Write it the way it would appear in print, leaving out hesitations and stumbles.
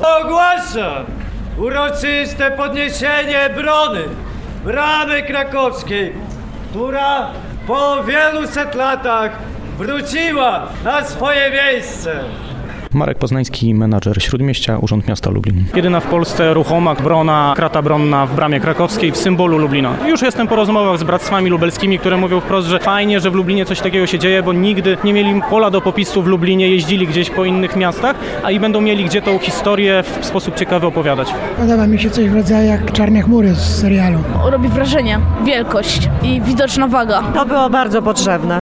Ogłaszam uroczyste podniesienie bramy krakowskiej, która po wielu set latach wróciła na swoje miejsce. Marek Poznański, menadżer Śródmieścia, Urząd Miasta Lublin. Jedyna w Polsce ruchoma krata bronna w Bramie Krakowskiej, w symbolu Lublina. Już jestem po rozmowach z bractwami lubelskimi, które mówią wprost, że fajnie, że w Lublinie coś takiego się dzieje, bo nigdy nie mieli pola do popisu w Lublinie, jeździli gdzieś po innych miastach, a i będą mieli gdzie tą historię w sposób ciekawy opowiadać. Podoba mi się coś w rodzaju jak Czarne chmury z serialu. Robi wrażenie wielkość i widoczna waga. To było bardzo potrzebne.